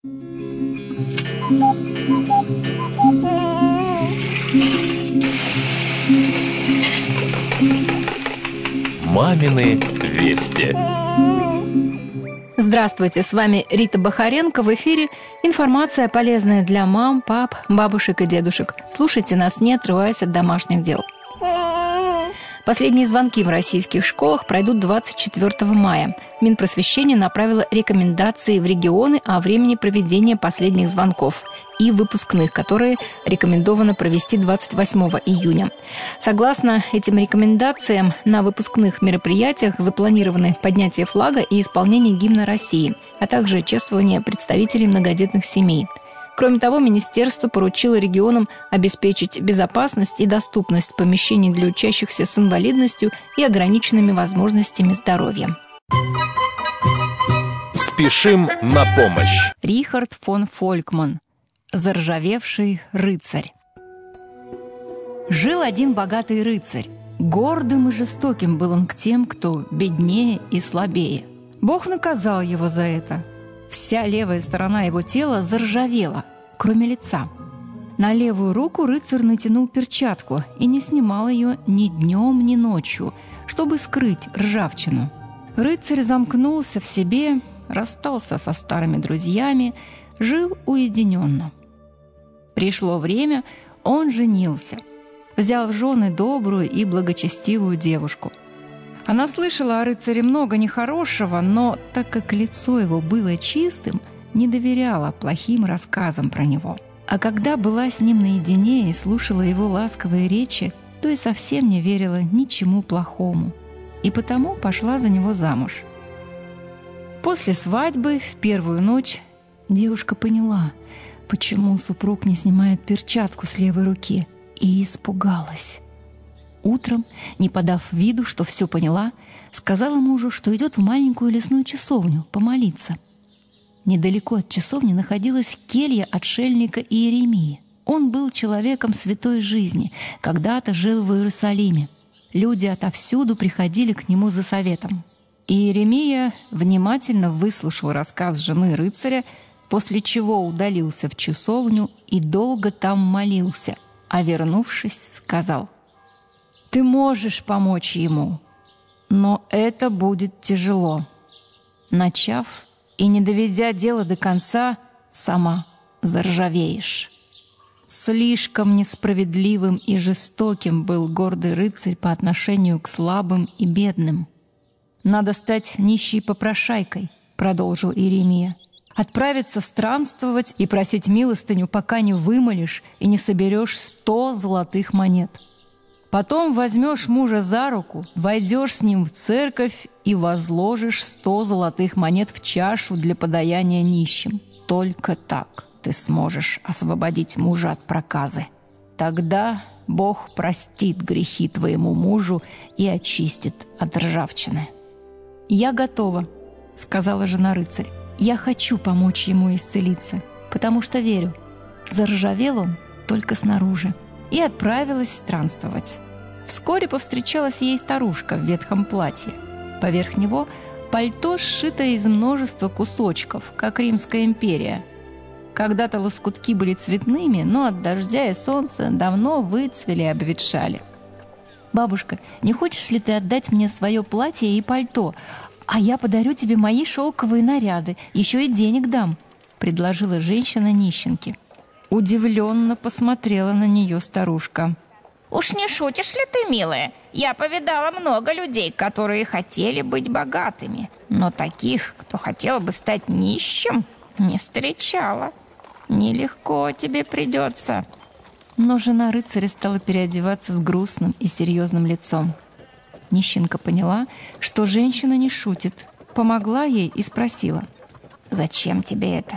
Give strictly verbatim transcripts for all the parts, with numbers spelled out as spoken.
Мамины вести. Здравствуйте, с вами Рита Бахаренко. В эфире информация, полезная для мам, пап, бабушек и дедушек. Слушайте нас, не отрываясь от домашних дел. Последние звонки в российских школах пройдут двадцать четвёртого мая. Минпросвещение направило рекомендации в регионы о времени проведения последних звонков и выпускных, которые рекомендовано провести двадцать восьмого июня. Согласно этим рекомендациям, на выпускных мероприятиях запланированы поднятие флага и исполнение гимна России, а также чествование представителей многодетных семей. Кроме того, министерство поручило регионам обеспечить безопасность и доступность помещений для учащихся с инвалидностью и ограниченными возможностями здоровья. Спешим на помощь. Рихард фон Фолькман. Заржавевший рыцарь. Жил один богатый рыцарь. Гордым и жестоким был он к тем, кто беднее и слабее. Бог наказал его за это. Вся левая сторона его тела заржавела, кроме лица. На левую руку рыцарь натянул перчатку и не снимал ее ни днем, ни ночью, чтобы скрыть ржавчину. Рыцарь замкнулся в себе, расстался со старыми друзьями, жил уединенно. Пришло время, он женился. Взял в жены добрую и благочестивую девушку. Она слышала о рыцаре много нехорошего, но, так как лицо его было чистым, не доверяла плохим рассказам про него. А когда была с ним наедине и слушала его ласковые речи, то и совсем не верила ничему плохому, и потому пошла за него замуж. После свадьбы, в первую ночь, девушка поняла, почему супруг не снимает перчатку с левой руки, и испугалась. Утром, не подав виду, что все поняла, сказала мужу, что идет в маленькую лесную часовню помолиться. Недалеко от часовни находилась келья отшельника Иеремии. Он был человеком святой жизни, когда-то жил в Иерусалиме. Люди отовсюду приходили к нему за советом. Иеремия внимательно выслушал рассказ жены рыцаря, после чего удалился в часовню и долго там молился, а вернувшись, сказал: «Ты можешь помочь ему, но это будет тяжело. Начав и не доведя дело до конца, сама заржавеешь». Слишком несправедливым и жестоким был гордый рыцарь по отношению к слабым и бедным. «Надо стать нищей попрошайкой», — продолжил Иеремия. «Отправиться странствовать и просить милостыню, пока не вымолишь и не соберешь сто золотых монет. Потом возьмешь мужа за руку, войдешь с ним в церковь и возложишь сто золотых монет в чашу для подаяния нищим. Только так ты сможешь освободить мужа от проказы. Тогда Бог простит грехи твоему мужу и очистит от ржавчины». «Я готова», — сказала жена рыцарь. «Я хочу помочь ему исцелиться, потому что верю, заржавел он только снаружи». И отправилась странствовать. Вскоре повстречалась ей старушка в ветхом платье. Поверх него пальто, сшитое из множества кусочков, как Римская империя. Когда-то лоскутки были цветными, но от дождя и солнца давно выцвели и обветшали. «Бабушка, не хочешь ли ты отдать мне свое платье и пальто, а я подарю тебе мои шелковые наряды, еще и денег дам?» — предложила женщина нищенке. Удивленно посмотрела на нее старушка. «Уж не шутишь ли ты, милая? Я повидала много людей, которые хотели быть богатыми, но таких, кто хотел бы стать нищим, не встречала. Нелегко тебе придется». Но жена рыцаря стала переодеваться с грустным и серьезным лицом. Нищенка поняла, что женщина не шутит, помогла ей и спросила: «Зачем тебе это?»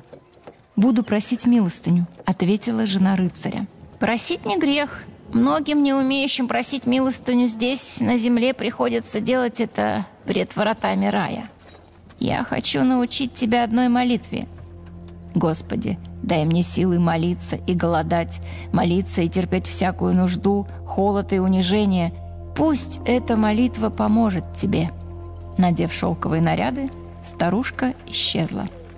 «Буду просить милостыню», — ответила жена рыцаря. «Просить не грех. Многим, не умеющим просить милостыню здесь, на земле, приходится делать это пред воротами рая. Я хочу научить тебя одной молитве. Господи, дай мне силы молиться и голодать, молиться и терпеть всякую нужду, холод и унижение. Пусть эта молитва поможет тебе». Надев шелковые наряды, старушка исчезла.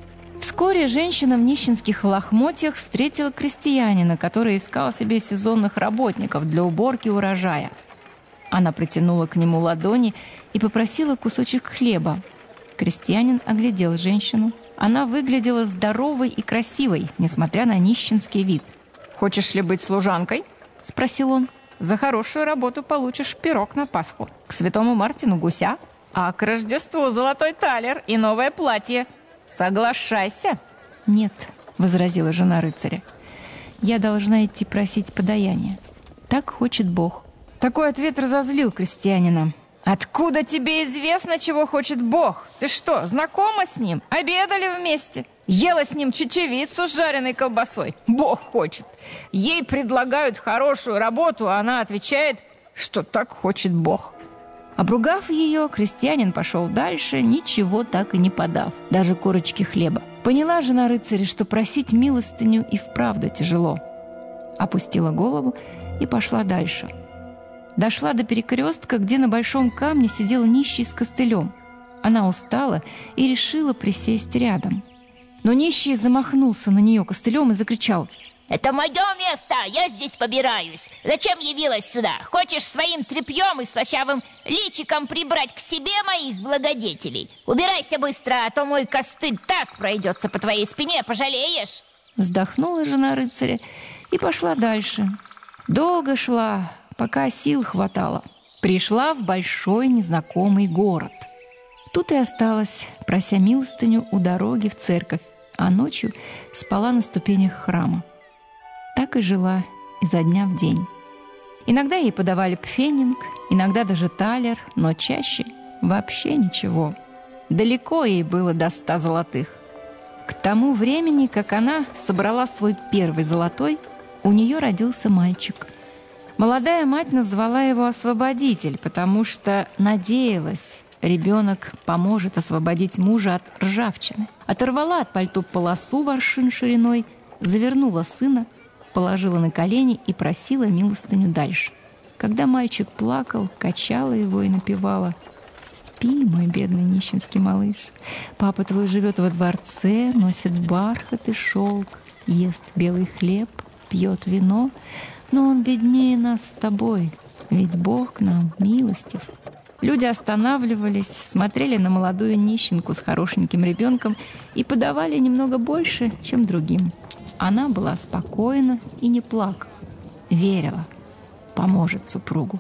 Вскоре женщина в нищенских лохмотьях встретила крестьянина, который искал себе сезонных работников для уборки урожая. Она протянула к нему ладони и попросила кусочек хлеба. Крестьянин оглядел женщину. Она выглядела здоровой и красивой, несмотря на нищенский вид. «Хочешь ли быть служанкой?» – спросил он. «За хорошую работу получишь пирог на Пасху, к святому Мартину гуся, а к Рождеству золотой талер и новое платье. Соглашайся!» «Нет», — возразила жена рыцаря, — «я должна идти просить подаяние. Так хочет Бог». Такой ответ разозлил крестьянина. «Откуда тебе известно, чего хочет Бог? Ты что, знакома с ним? Обедали вместе? Ела с ним чечевицу с жареной колбасой? Бог хочет. Ей предлагают хорошую работу, а она отвечает, что так хочет Бог». Обругав ее, крестьянин пошел дальше, ничего так и не подав, даже корочки хлеба. Поняла жена рыцаря, что просить милостыню и вправду тяжело. Опустила голову и пошла дальше. Дошла до перекрестка, где на большом камне сидел нищий с костылем. Она устала и решила присесть рядом. Но нищий замахнулся на нее костылем и закричал: «Это мое место, я здесь побираюсь. Зачем явилась сюда? Хочешь своим тряпьем и слащавым личиком прибрать к себе моих благодетелей? Убирайся быстро, а то мой костыль так пройдется по твоей спине, пожалеешь!» Вздохнула жена рыцаря и пошла дальше. Долго шла, пока сил хватало. Пришла в большой незнакомый город. Тут и осталась, прося милостыню у дороги в церковь, а ночью спала на ступенях храма. Так и жила изо дня в день. Иногда ей подавали пфенинг, иногда даже талер, но чаще вообще ничего. Далеко ей было до ста золотых. К тому времени, как она собрала свой первый золотой, у нее родился мальчик. Молодая мать назвала его Освободитель, потому что надеялась, ребенок поможет освободить мужа от ржавчины. Оторвала от пальто полосу в аршин шириной, завернула сына, положила на колени и просила милостыню дальше. Когда мальчик плакал, качала его и напевала: «Спи, мой бедный нищенский малыш. Папа твой живет во дворце, носит бархат и шелк, ест белый хлеб, пьет вино, но он беднее нас с тобой, ведь Бог к нам милостив». Люди останавливались, смотрели на молодую нищенку с хорошеньким ребенком и подавали немного больше, чем другим. Она была спокойна и не плакала, верила, поможет супругу.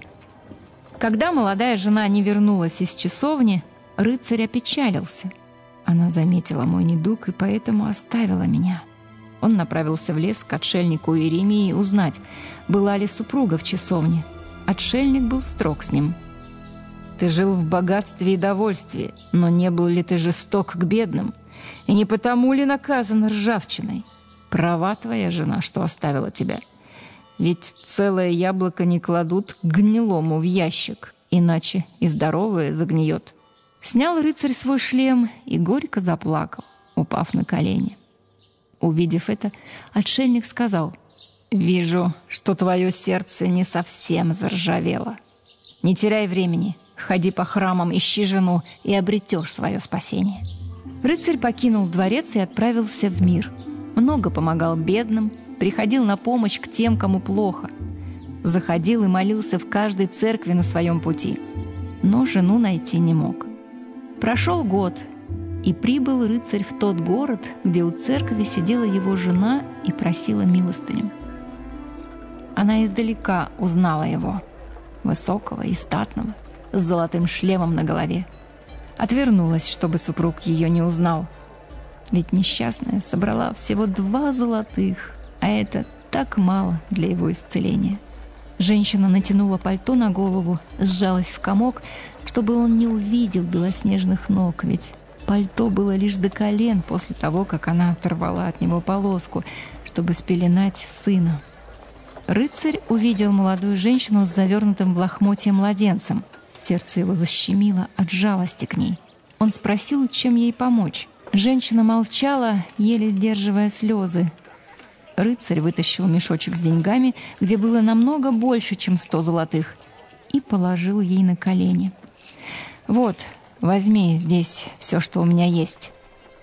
Когда молодая жена не вернулась из часовни, рыцарь опечалился. Она заметила мой недуг и поэтому оставила меня. Он направился в лес к отшельнику Иеремии узнать, была ли супруга в часовне. Отшельник был строг с ним. «Ты жил в богатстве и довольстве, но не был ли ты жесток к бедным? И не потому ли наказан ржавчиной? Права твоя жена, что оставила тебя. Ведь целое яблоко не кладут к гнилому в ящик, иначе и здоровое загниет». Снял рыцарь свой шлем и горько заплакал, упав на колени. Увидев это, отшельник сказал: «Вижу, что твое сердце не совсем заржавело. Не теряй времени, ходи по храмам, ищи жену и обретешь свое спасение». Рыцарь покинул дворец и отправился в мир. Много помогал бедным, приходил на помощь к тем, кому плохо. Заходил и молился в каждой церкви на своем пути. Но жену найти не мог. Прошел год, и прибыл рыцарь в тот город, где у церкви сидела его жена и просила милостыню. Она издалека узнала его, высокого и статного, с золотым шлемом на голове. Отвернулась, чтобы супруг ее не узнал. Ведь несчастная собрала всего два золотых, а это так мало для его исцеления. Женщина натянула пальто на голову, сжалась в комок, чтобы он не увидел белоснежных ног, ведь пальто было лишь до колен после того, как она оторвала от него полоску, чтобы спеленать сына. Рыцарь увидел молодую женщину с завернутым в лохмотье младенцем. Сердце его защемило от жалости к ней. Он спросил, чем ей помочь. Женщина молчала, еле сдерживая слезы. Рыцарь вытащил мешочек с деньгами, где было намного больше, чем сто золотых, и положил ей на колени. «Вот, возьми здесь все, что у меня есть».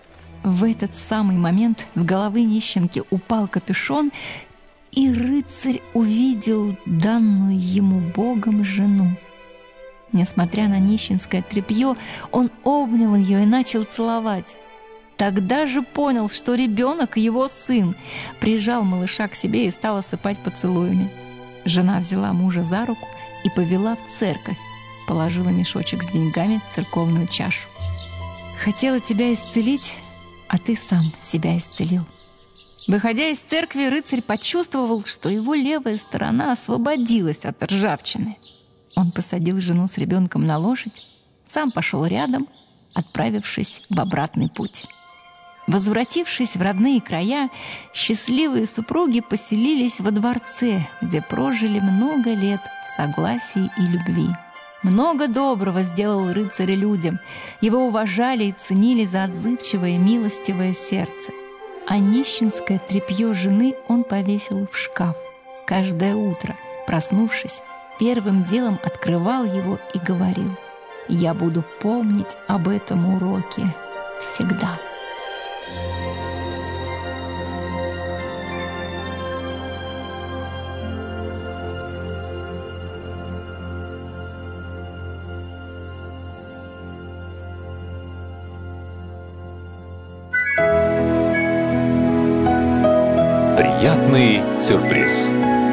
В этот самый момент с головы нищенки упал капюшон, и рыцарь увидел данную ему Богом жену. Несмотря на нищенское тряпье, он обнял ее и начал целовать. Тогда же понял, что ребенок его сын, прижал малыша к себе и стал осыпать поцелуями. Жена взяла мужа за руку и повела в церковь, положила мешочек с деньгами в церковную чашу. «Хотела тебя исцелить, а ты сам себя исцелил». Выходя из церкви, рыцарь почувствовал, что его левая сторона освободилась от ржавчины. Он посадил жену с ребенком на лошадь, сам пошел рядом, отправившись в обратный путь. Возвратившись в родные края, счастливые супруги поселились во дворце, где прожили много лет в согласии и любви. Много доброго сделал рыцарь людям. Его уважали и ценили за отзывчивое и милостивое сердце. А нищенское тряпье жены он повесил в шкаф. Каждое утро, проснувшись, первым делом открывал его и говорил: «Я буду помнить об этом уроке всегда». Приятный сюрприз.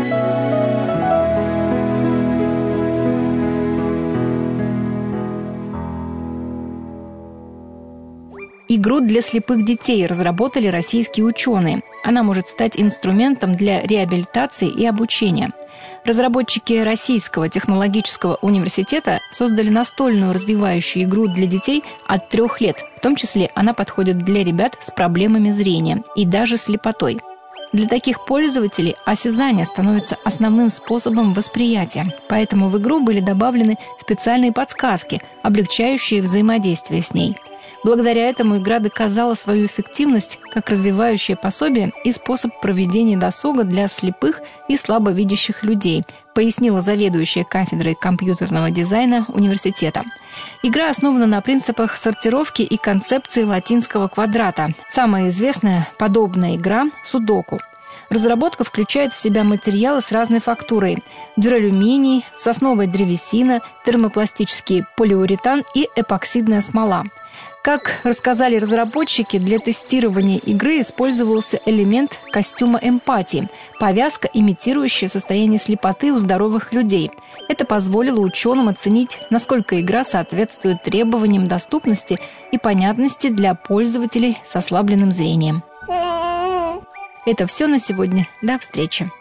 Игру для слепых детей разработали российские ученые. Она может стать инструментом для реабилитации и обучения. Разработчики Российского технологического университета создали настольную развивающую игру для детей от трех лет. В том числе она подходит для ребят с проблемами зрения и даже слепотой. Для таких пользователей осязание становится основным способом восприятия, поэтому в игру были добавлены специальные подсказки, облегчающие взаимодействие с ней. Благодаря этому игра доказала свою эффективность как развивающее пособие и способ проведения досуга для слепых и слабовидящих людей, пояснила заведующая кафедрой компьютерного дизайна университета. Игра основана на принципах сортировки и концепции латинского квадрата. Самая известная подобная игра – судоку. Разработка включает в себя материалы с разной фактурой – дюралюминий, сосновая древесина, термопластический полиуретан и эпоксидная смола. Как рассказали разработчики, для тестирования игры использовался элемент костюма эмпатии – повязка, имитирующая состояние слепоты у здоровых людей. Это позволило ученым оценить, насколько игра соответствует требованиям доступности и понятности для пользователей с ослабленным зрением. Это все на сегодня. До встречи!